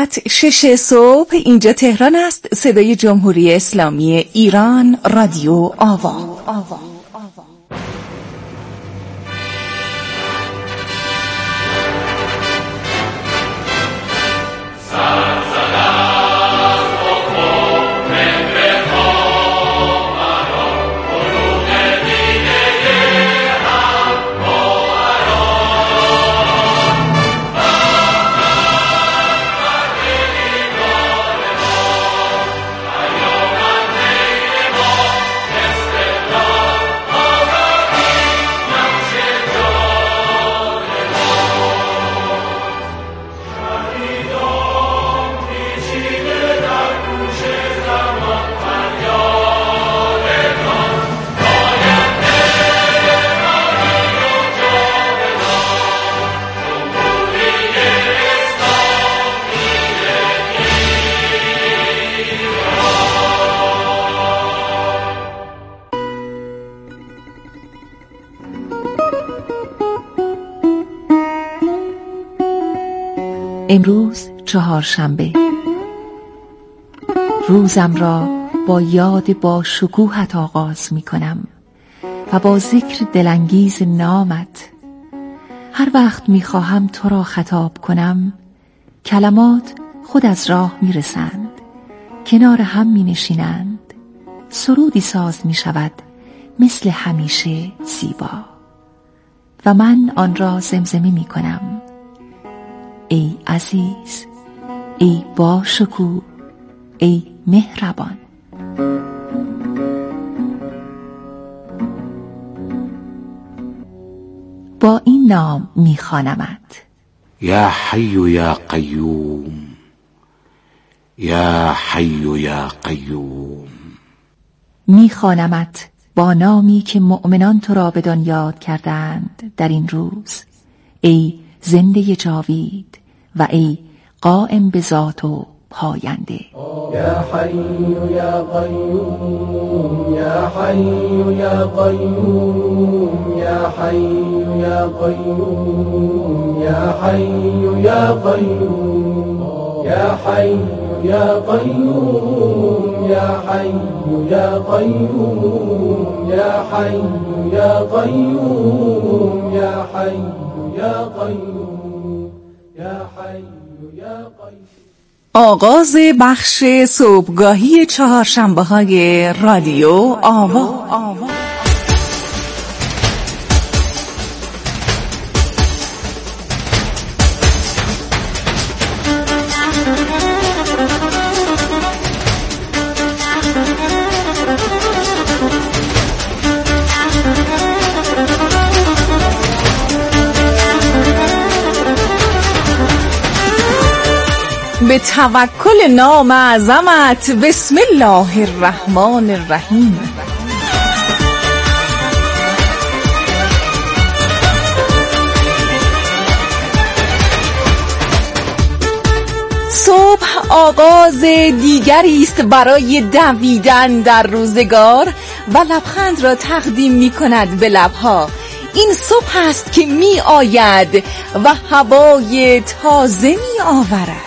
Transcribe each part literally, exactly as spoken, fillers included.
ساعت شش صبح اینجا تهران است. صدای جمهوری اسلامی ایران، رادیو آوا. آوا. امروز چهارشنبه، روزم را با یاد با شکوهت آغاز می کنم و با ذکر دلانگیز نامت. هر وقت می خواهم تو را خطاب کنم، کلمات خود از راه می رسند، کنار هم می نشینند، سرودی ساز می شود مثل همیشه زیبا و من آن را زمزمه می کنم. ای عزیز، ای با شکوه، ای مهربان. با این نام میخوانمت: یا حی یا قیوم، یا حی یا قیوم. میخوانمت با نامی که مؤمنان تو را بدان یاد کردند در این روز: ای زنده جاوید و ای قائم به ذات و پاینده. یا حی یا قیوم، یا حی یا قیوم، یا حی یا قیوم، یا حی یا قیوم، یا حی یا قیوم، یا حی یا قیوم، یا حی یا قیوم، یا حی یا قیوم، یا حی یا قیوم. آغاز بخش صبحگاهی چهارشنبه های رادیو آوا. آوا. به توکل نام اعظمت، بسم الله الرحمن الرحیم. صبح آغاز دیگری است برای دویدن در روزگار و لبخند را تقدیم می کند به لبها. این صبح است که می آید و هوای تازه می آورد.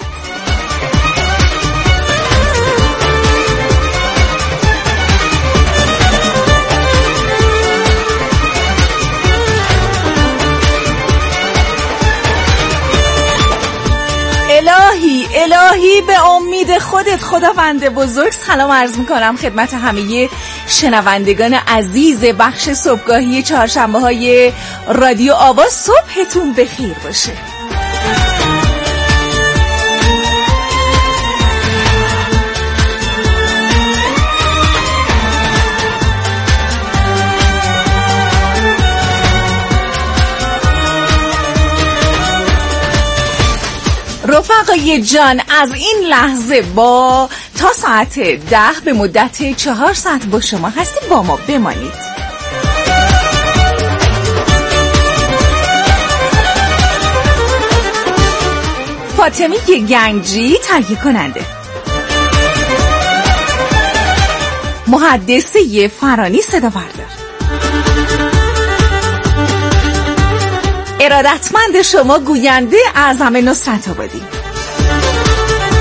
الهی الهی به امید خودت خداوند بزرگ. سلام عرض میکنم خدمت همه شنوندگان عزیز بخش صبحگاهی چهارشنبه های رادیو آوا. صبحتون بخیر باشه. رفقای جان، از این لحظه با تا ساعت ده به مدت چهار ساعت با شما هستیم. با ما بمانید. فاطمی گنجی تهیه کننده، محدثه فرانی صدا بردار، ارادتمند شما گوینده اعظم نصرت آبادی.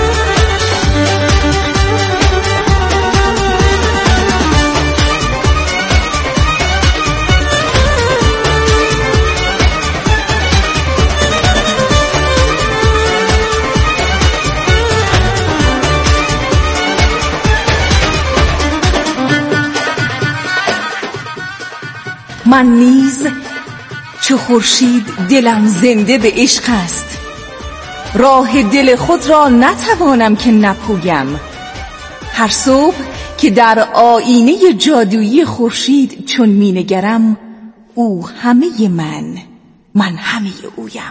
من نیز چو خورشید دلم زنده به عشق است. راه دل خود را نتوانم که نپویم. هر صبح که در آینه جادویی خورشید چون می نگرم، او همه من، من همه اویم.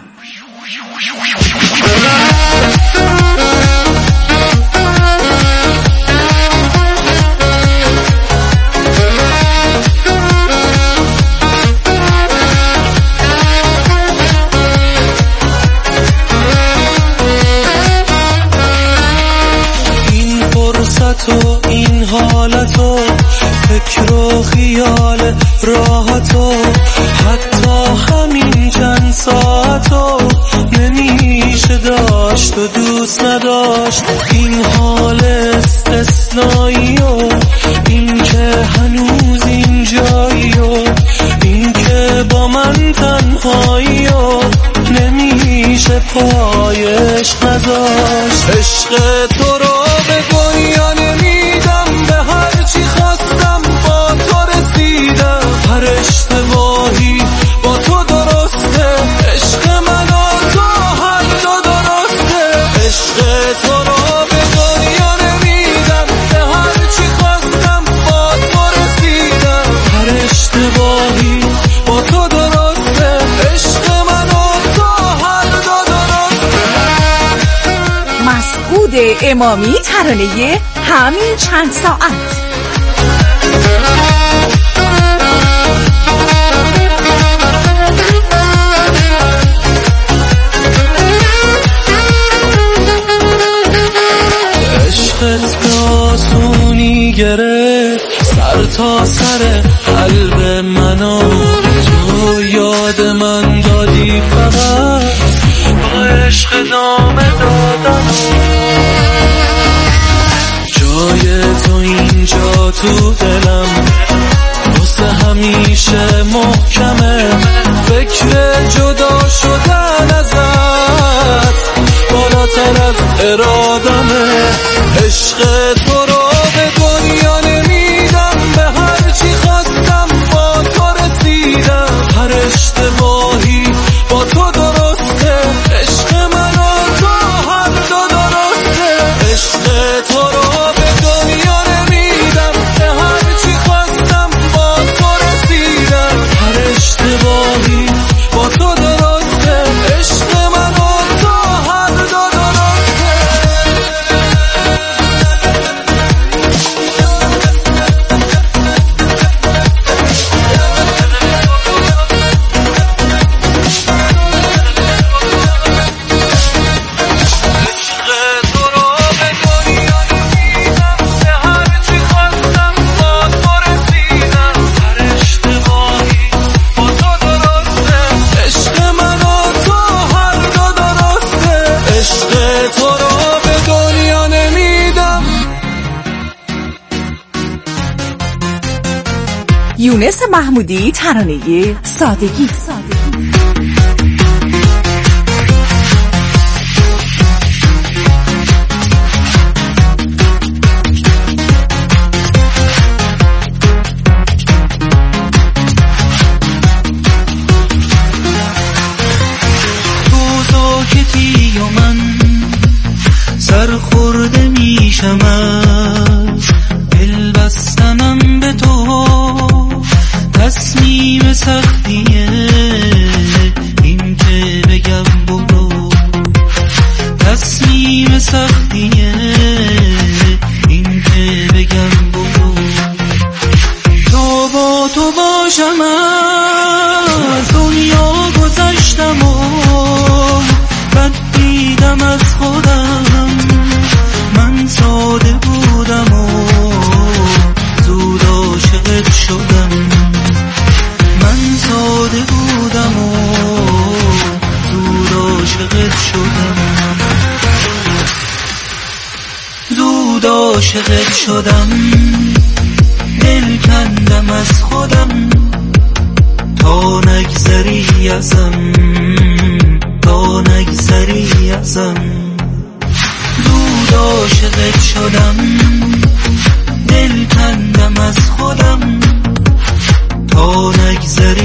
تو این حالتو، فکر و خیال راحتو، حتی همین چند ساعتو نمیشه داشت و دوست نداشت. این حال استثنایی و این که هنوز اینجایی و این که با من تنهایی و نمیشه پایش نذاشت. عشق تو رو به دنیا نمیدم، به هر چی خواستم با تو رسیدم. هر اشتباهی با تو درسته، عشق من و تو هر دو درسته. عشق تو رو به دنیا نمیدم، به هر چی خواستم با تو رسیدم. هر اشتباهی با تو درسته، عشق من و تو هر دو درسته. مسعود امامی، ترانه همین چند ساعت. عشقت به آسونی گرفت سر تا سر قلب منو، تو یاد من دادی فقط با عشق دامه دادن. جای تو اینجا تو دلم واسه همیشه محکمه. فکر جدا شدن ازت بالاتر از ارادمه. عشق تو رو به دنیا نمیدم، به هر چی خواستم با تو رسیدم. هر اشتباهی با تو درسته، عشق من و تو هر دو درسته. عشق تو رو به دنیا نمیدم، به هر چی خواستم با تو رسیدم. هر اشتباهی با تو درسته، عشق من و تو هر دو درسته. یونس محمودی، ترانه سادگی. روزا که تی و من سرخورده میشم از دل بستنم به تو. تصمیم سختیه این که بگم برو، تصمیم سختیه این که بگم برو. تو با تو باشم از دنیا گذشتم و بد دیدم از خودم. من ساده بودم و زود عاشقت شدم. من ساده بودم و زود عاشقت شدم. زود عاشقت شدم. دل کندم از خودم تا نگذری ازم، تا نگذری ازم. زود عاشقت شدم. دل کندم از خودم تا نگذری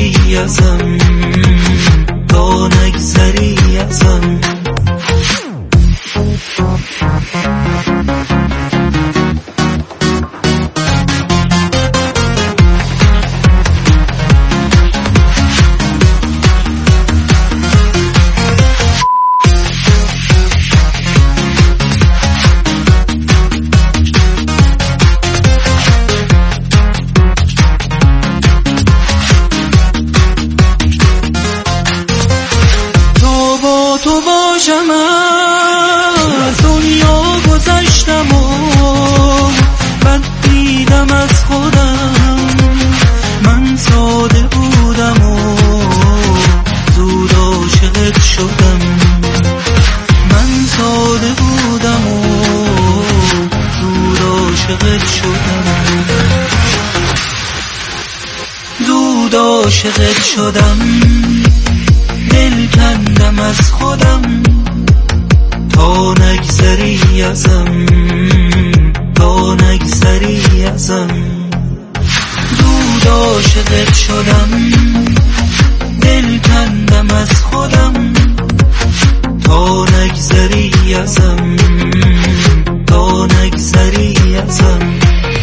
عاشقت شدم، دل کندم از خودم تا نگذری ازم، تا نگذری ازم. زود عاشقت شدم، دل کندم از خودم تا نگذری ازم، تا نگذری ازم.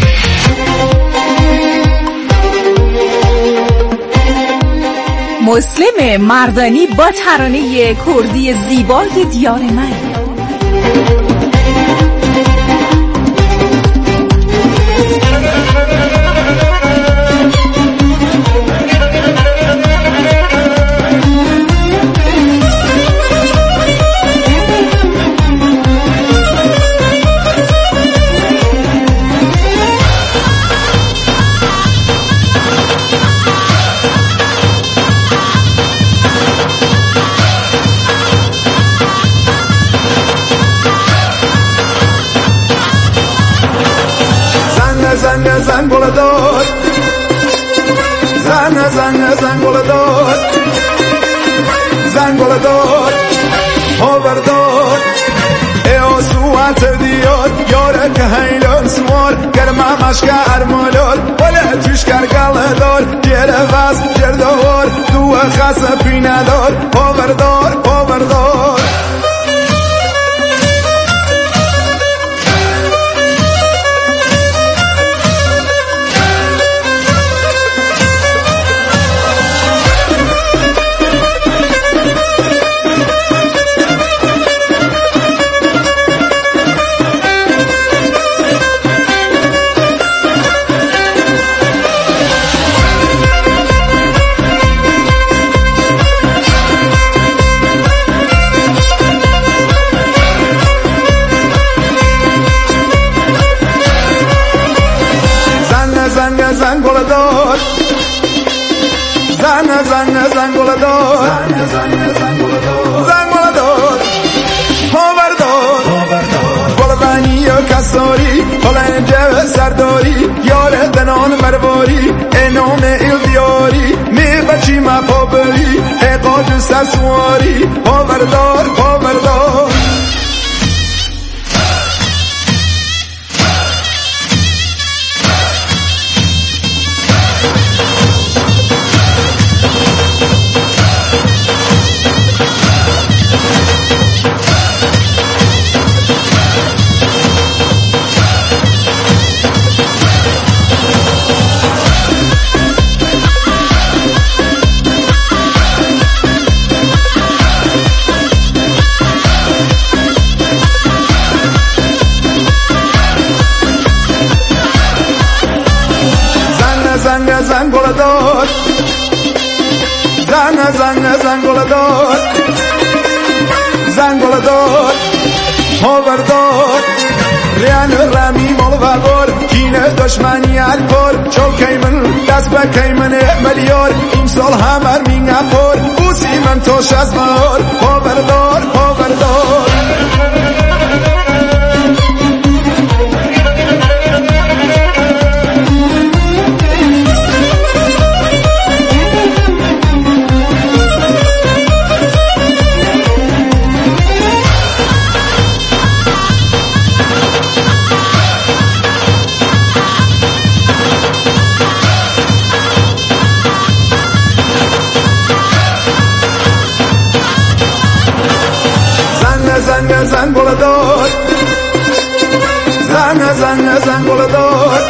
مسلم مردانی با ترانه کردی زیبای دیار من. زن زن گل دار، زن زن زن گل دار، زن گل دار، پاور دار. ای آسوات دیار یاره که هیلان سوار گرمه مشک ارمالار ولی توش کرگل دار گره وز جردوار دو خاص پینه دار پاور دار پاور دار. زن گل دار، زن زن زن گل دار، زن گل دار، پاور دار. گل بانی و کساری حالا جو سرداری یار دنان مرواری انام ایل دیاری می بچی ما پابری اقاج سسواری پاور دار پاور دار. زن زن گل دار، زن زن زن گل دار، زن گل دار، پاور دار. ریان رامی مال و بار کینه دشمنی الکار چون کیمن دست به کیمن ملیار امسال همر مینگه پر بوسی من توش از مار پاور دار پاور دار. زن زن گل دار، زن زن زن گل دار،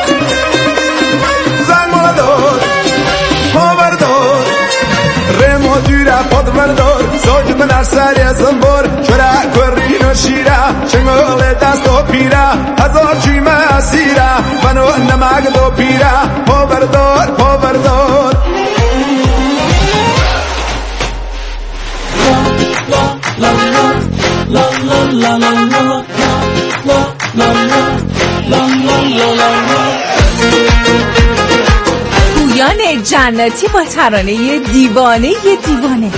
زن گل دار، پاور دار. رمو دیره پاد بردار ساج من ارسری ازم بار چرا کردین و شیره چنگل دست و پیره هزار چیمه اسیره منو نمک دو پیره پاور دار پاور دار. پویان جنتی با ترانه دیوانه دیوانه.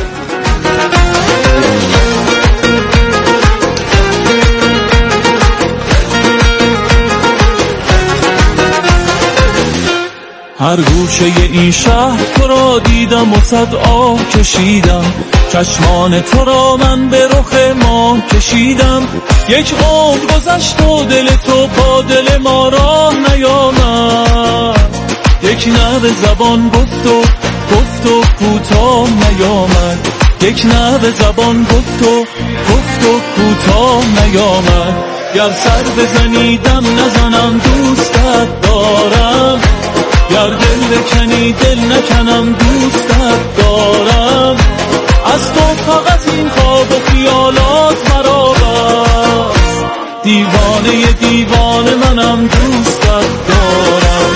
هر گوشه این شهر تو را دیدم و صد آه کشیدم، چشمان تو را من به رخ ماه کشیدم. یک عمر گذشت و دل تو با دل ما راه نیامد، یک نوه زبان گفت و گفت و کوتاه نیامد، یک نوه زبان گفت و گفت و کوتاه نیامد. گر سر بزنی دم نزنم دوستت دارم، گر دل بکنی دل نکنم دوستت دارم. از تو فقط این خواب و خیالات مرا بس، دیوانه دیوانه منم دوستت دارم.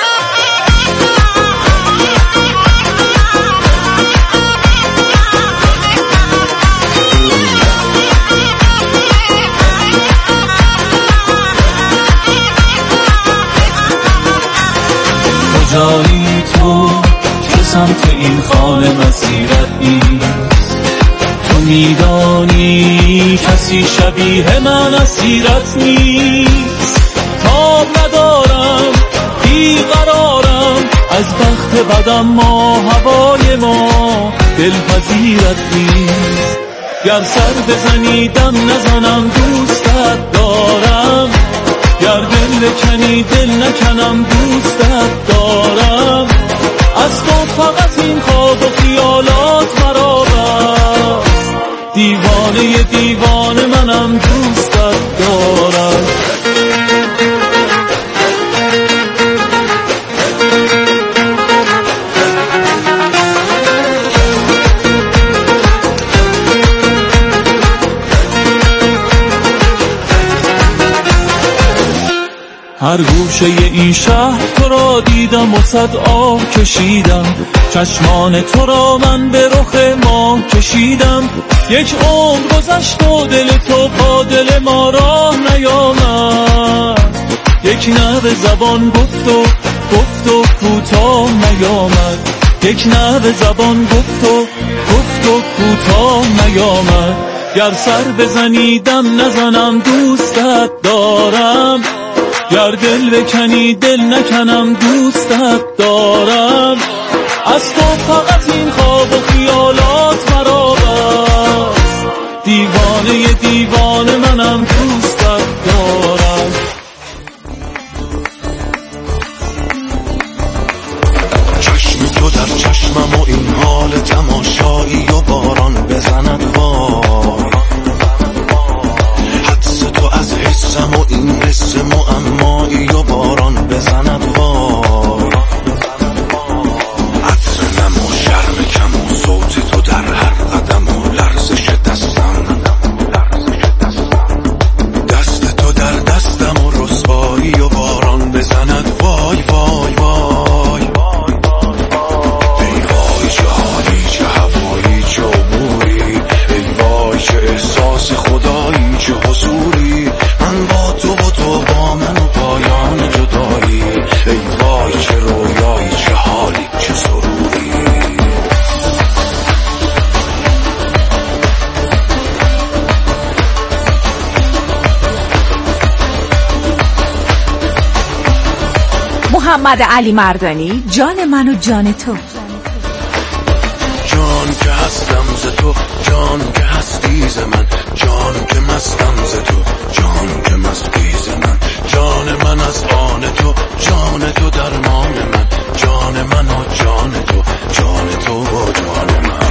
کجایی تو که سمت این خانه مسیرت نیست؟ تو میدانی کسی شبیه من اسیرت نیست. تاب ندارم بیقرارم از بخت بدم، ما هوای ما دلپذیرت نیست. گر سر بزنی دم نزنم دوستت دارم، گر دل بکنی دل نکنم دوستت دارم. از تو فقط این خواب و خیالات مرا بس، دیوانه دیوانه منم دوستت دارم. هر گوشه این شهر تو را دیدم و صد آه کشیدم، چشمان تو را من به رخ ماه کشیدم. یک عمر گذشت و دل تو با دل ما راه نیامد، یک نوه زبان گفت و گفت و کوتاه نیامد، یک نوه زبان گفت و گفت و کوتاه نیامد. گر سر بزنی دم نزنم دوستت دارم، گر دل بکنی دل نکنم دوستت دارم. از تو فقط این خواب و خیالات مرا بس، دیوانه دیوانه منم دوستت دارم. چشم تو در چشمم و این حال تماشایی و باران بزند وای، حدس تو از حسم و این حس معمایی و باران بزند وای. عطر نم و شرم کم و صوت تو در هر قدم و لرزش دستم، دست تو در دستم و رسوایی و باران بزند وای وای وای. ای وای چه حالی چه هوایی چه عبوری، ای وای چه احساس خدایی چه حضوری، من با تو و تو با من و پایان جدایی. ای وای چه رویایی چه حالی چه سروری. محمد علی مردانی، جان من و جان تو. جان که هستم ز تو، جان که هستی ز من، جان که مستم ز تو، جان که مستی ز من. جان من از آن تو، جان تو درمان من، جان من و جان تو، جان تو و جان من.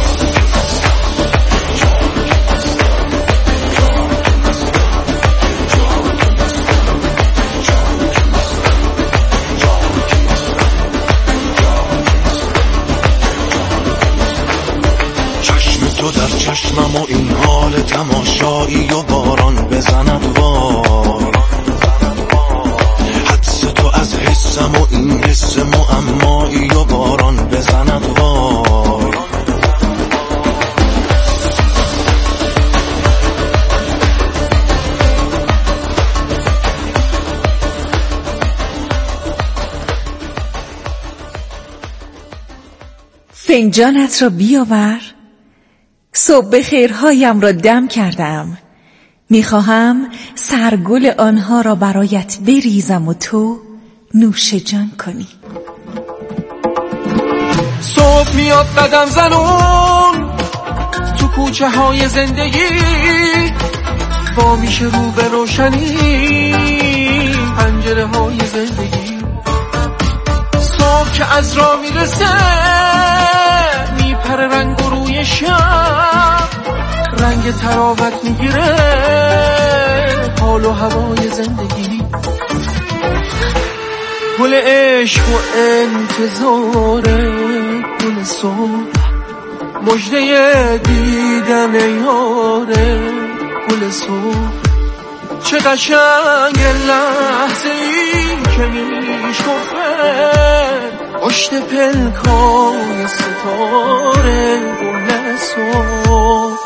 تو در چشمم و این حال تماشایی و باران بزند وای، حدس تو از حسم و این حس معمایی و باران بزند وای. فنجانت را بیاور، صبح خیرهایم را دم کردم، میخواهم سرگل آنها را برایت بریزم و تو نوش جان کنی. صبح میاد قدم زنون تو کوچه های زندگی، با میشه رو به روشنی پنجره های زندگی. صبح که از راه میرسه میپره رنگ و روی شب، رنگ تراوت میگیره حال و هوای زندگی. گل عشق و انتظار گل صبح، مژده دیدن یاره گل صبح. چه قشنگ لحظه ای که میشکفه پشت پلکای ستاره گل صبح.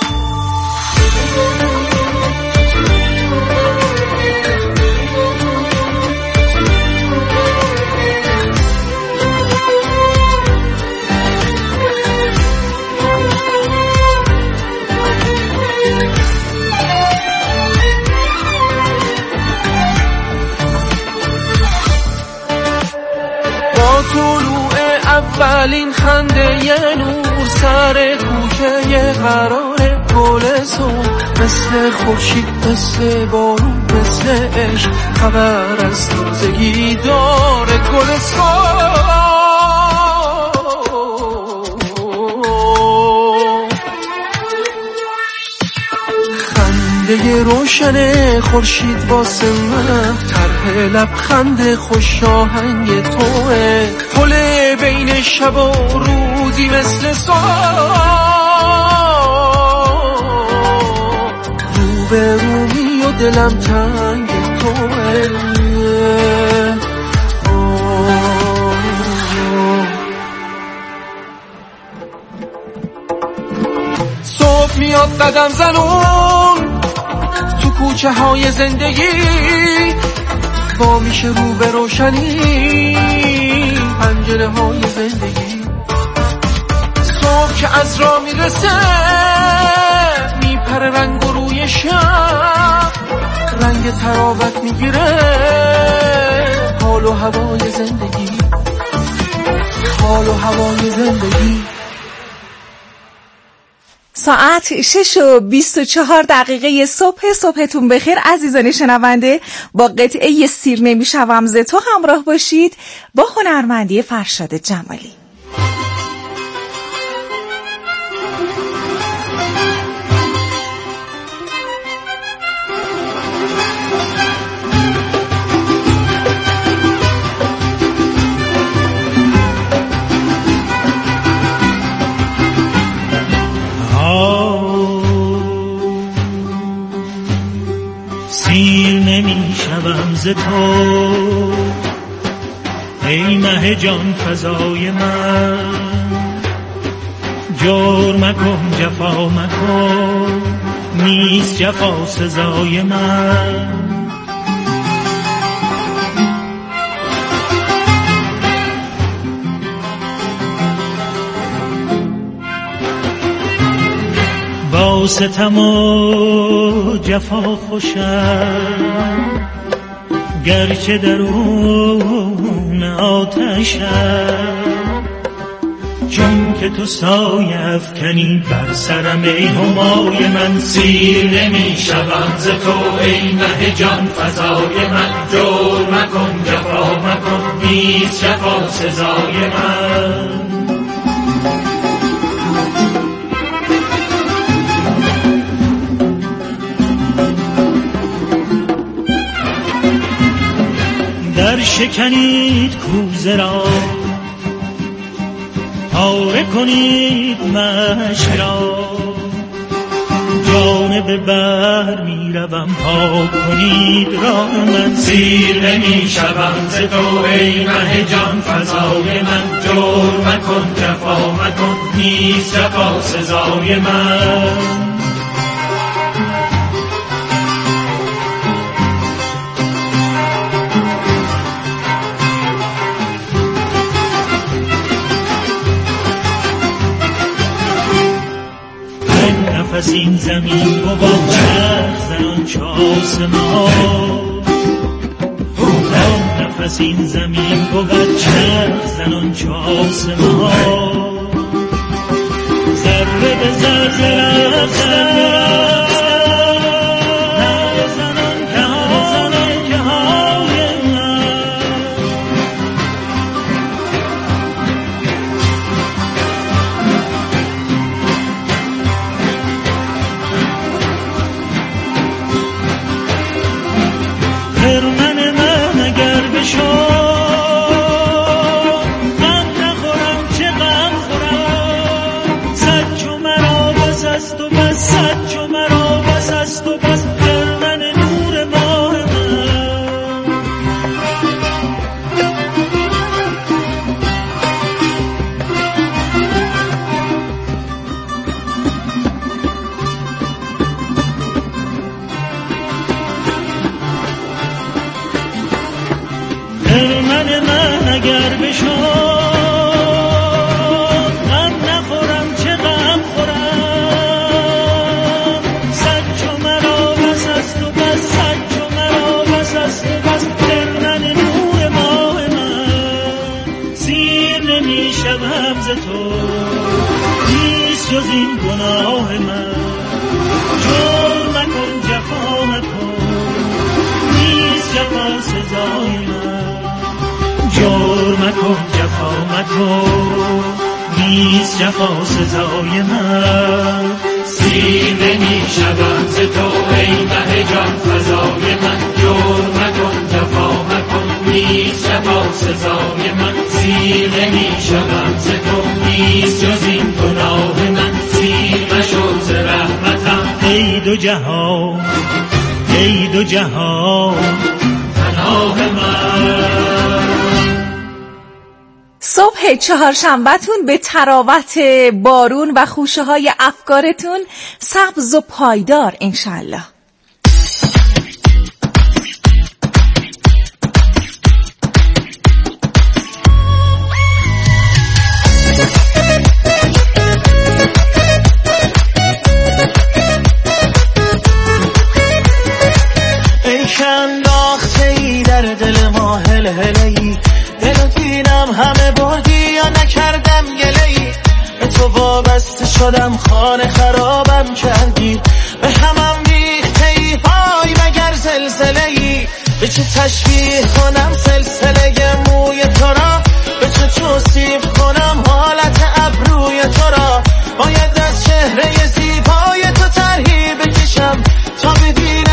طلوع اولین خنده یه نور سر کوچه یه قراره گل صبح، مثل خورشید مثل بارون مثل عشق خبر از تازگی داره گل صبح. خنده روشن خورشید واسه من، طرح لبخند خوش آهنگ توه، پل بین شب و روزی مثل صبح، رو به رومی و دلم تنگ توه. صبح میاد قدم زنون تو کوچه های زندگی، با میشه رو به روشنی پنجره های زندگی. صبح که از راه میرسه میپره رنگ و روی شب، رنگ تراوت میگیره حال و هوای زندگی، حال و هوای زندگی. ساعت شش و بیست و چهار دقیقه صبح. صبحتون بخیر عزیزان شنونده. با قطعه سیر نمیشوم ز تو همراه باشید با هنرمندی فرشاد جمالی. سیر نمی شوم ز تو ای مه جان فضای من، جور مکن جفا مکن نیست جفا سزای من. با ستم و جفا خوشم گرچه درون آتشم، چون که تو سایه افکنی بر سرم ای همای من. سیر نمی شوم ز تو ای مه جان فضای من، جور مکن جفا مکن نیست جفا سزای من. در شکنید کوزه را پاره کنید مشک را، جانب بر می روم پاک کنید راه من. سیر نمی شوم ز تو ای مه جان فضای من، جور مکن جفا مکن نیست جفا سزای من. نفس این زمین بود چرخ زنان چه آسمان، نفس این زمین بود چرخ زنان چه آسمان. به زرد رفتن نزنان که های که های من خرمن من اگر بشو خرمن من اگر بشو غم نخورم چه غم خورم صد چو مرا بس است و بس صد چو مرا بس است و بس خرمن نور ماه من سیر نمی شوم ز تو نیست جز این گناه من جرم مکن جفا مکن نیست جفا سزای من جور مکن جفا مکن نیست جفا سزای من سیر نمی شوم ز تو ای مه جان فزای من جور مکن جفا مکن نیست جفا سزای من سیر نمی شوم ز تو نیست جز این گناه من سیر مشو ز رحمتم ای دو جهان ای دو جهان پناه من. صبح چهارشنبه‌تون به تراوت بارون و خوشه های افکارتون سبز و پایدار انشالله. ای که انداخته ای در دل ما هل هلی دل دینم همه بردی یا نکردم گله‌ای به تو وابسته شدم خانه خرابم کردی به همم ریخته ای وای مگر زلزله‌ای به چه تشبیه کنم سلسله موی تو را به چه توصیف کنم حالت ابروی تو را باید از چهره زیبای تو طرحی بکشم تا ببینم